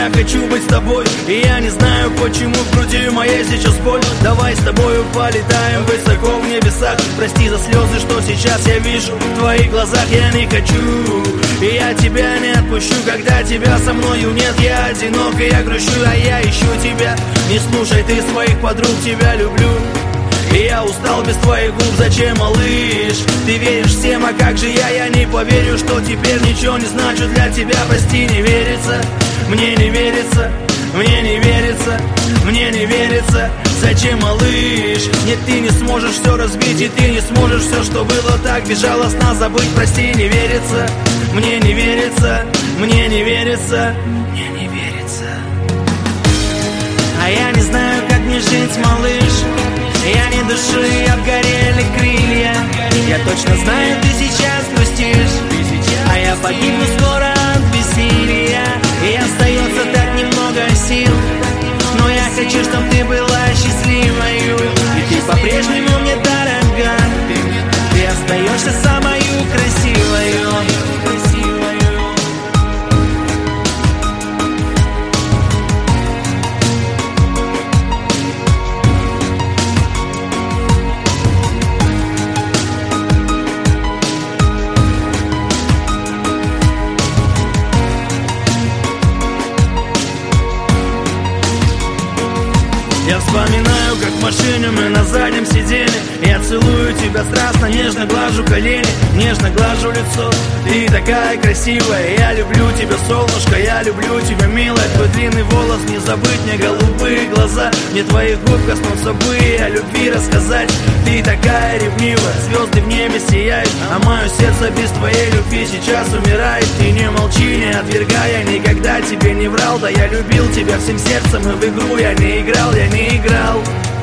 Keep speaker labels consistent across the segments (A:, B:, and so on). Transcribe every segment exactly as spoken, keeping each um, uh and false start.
A: я хочу быть с тобой. И я не знаю, почему в груди моей сейчас боль. Давай с тобою полетаем высоко в небесах. Прости за слезы, что сейчас я вижу в твоих глазах. Я не хочу, и я тебя не отпущу. Когда тебя со мною нет, я одинок и я грущу. А я ищу тебя, не слушай ты своих подруг, тебя люблю. И я устал без твоих губ, зачем, малыш? Ты веришь всем, а как же я? Я не поверю, что теперь ничего не значу для тебя. Прости, не верится, мне не верится, мне не верится, мне не верится. Зачем, малыш? Нет, ты не сможешь все разбить, и ты не сможешь все, что было так безжалостно забыть. Прости, не верится, мне не верится, мне не верится, мне не верится. А я не знаю, как мне жить, малыш. Я не души, обгорели крылья. Я точно знаю, ты сейчас грустишь, а я погибну скоро от бессилия. И остается так немного сил, но я хочу, чтобы ты была счастливою. И ты по-прежнему мне дорога, ты остаешься самою красивою. Я вспоминаю, как в машине мы на заднем сидели. Я целую тебя страстно, нежно глажу колени, нежно глажу лицо. Ты такая красивая, я люблю тебя, солнышко, я люблю тебя, милая. Твой длинный волос, не забыть мне голубые глаза. Мне твоих губ коснуться бы и о любви рассказать. Ты такая ревнивая, звезды в небе сияют, а мое сердце без твоей любви сейчас умирает. Ты не молчи, не отвергай, я никогда тебе не врал. Да я любил тебя всем сердцем, и в игру я не играл, я не играл.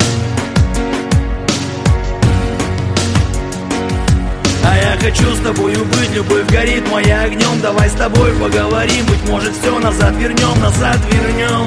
A: А я хочу с тобою быть, любовь горит моя огнем. Давай с тобой поговорим, быть может все назад вернем, назад вернем.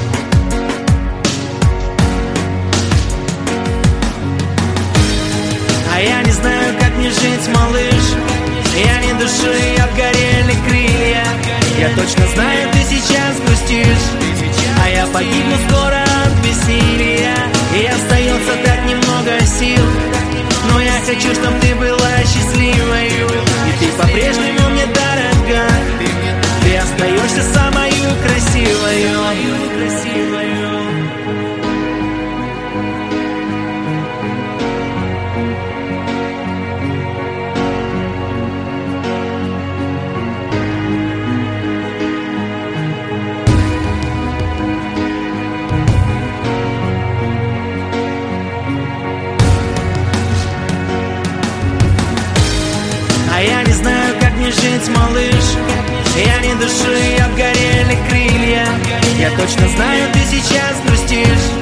A: А я не знаю, как мне жить, малыш. Я не души, обгорели крылья. Я точно знаю, ты сейчас грустишь, а я погибну скоро от бессилия. И остается так немного сил, но я хочу, чтобы ты была счастливою. И ты по-прежнему мне дорога, ты остаешься самою красивою. А я не знаю, как мне жить, малыш. Я не души, обгорели крылья. Я точно знаю, ты сейчас грустишь,